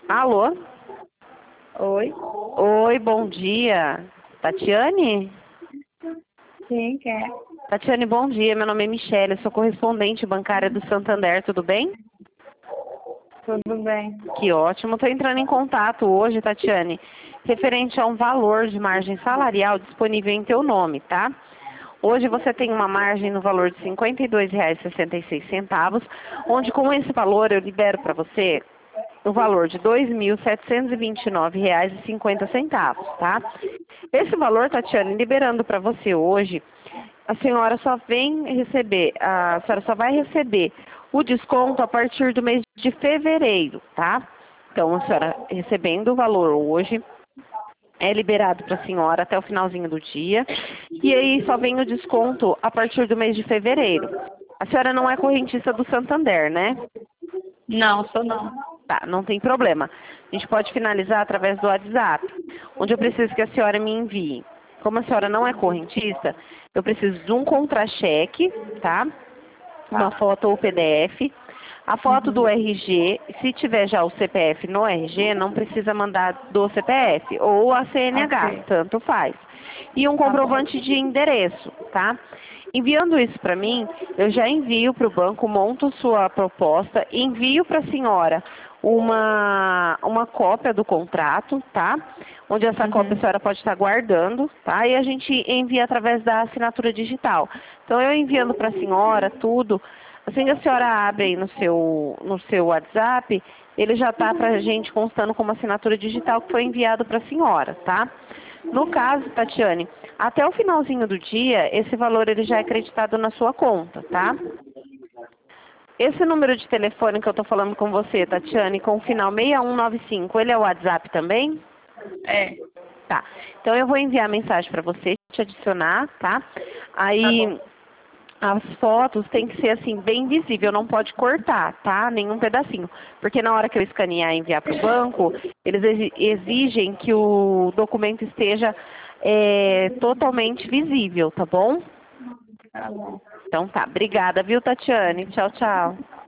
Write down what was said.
Alô? Oi? Oi, bom dia. Tatiane? Sim, quer? Tatiane, bom dia. Meu nome é Michele, sou correspondente bancária do Santander, tudo bem? Tudo bem. Que ótimo. Estou entrando em contato hoje, Tatiane, referente a um valor de margem salarial disponível em teu nome, tá? Hoje você tem uma margem no valor de R$ 52,66, onde com esse valor eu libero para você o valor de R$ 2.729,50, tá? Esse valor, Tatiane, liberando para você hoje, a senhora só vai receber o desconto a partir do mês de fevereiro, tá? Então, a senhora recebendo o valor hoje, é liberado para a senhora até o finalzinho do dia, e aí só vem o desconto a partir do mês de fevereiro. A senhora não é correntista do Santander, né? Não, sou não. Tá, não tem problema. A gente pode finalizar através do WhatsApp, onde eu preciso que a senhora me envie. Como a senhora não é correntista, eu preciso de um contra-cheque, tá? Uma Tá. foto ou PDF, a foto do RG, se tiver já o CPF no RG, não precisa mandar do CPF, ou a CNH, Ok. tanto faz. E um Tá bom. comprovante de endereço, tá? Enviando isso para mim, eu já envio para o banco, monto sua proposta, envio para a senhora uma cópia do contrato, tá? Onde essa cópia a Uhum. senhora pode estar guardando, tá? E a gente envia através da assinatura digital. Então, eu enviando para a senhora tudo, assim que a senhora abre aí no seu WhatsApp, ele já está para a gente constando como assinatura digital que foi enviado para a senhora, tá? No caso, Tatiane, até o finalzinho do dia, esse valor ele já é acreditado na sua conta, tá? Esse número de telefone que eu estou falando com você, Tatiane, com o final 6195, ele é o WhatsApp também? É. Tá. Então eu vou enviar a mensagem para você, te adicionar, tá? Tá bom. Aí as fotos tem que ser assim, bem visível, não pode cortar, tá? Nenhum pedacinho. Porque na hora que eu escanear e enviar para o banco, eles exigem que o documento esteja totalmente visível, tá bom? Tá bom. Então tá. Obrigada, viu, Tatiane? Tchau, tchau.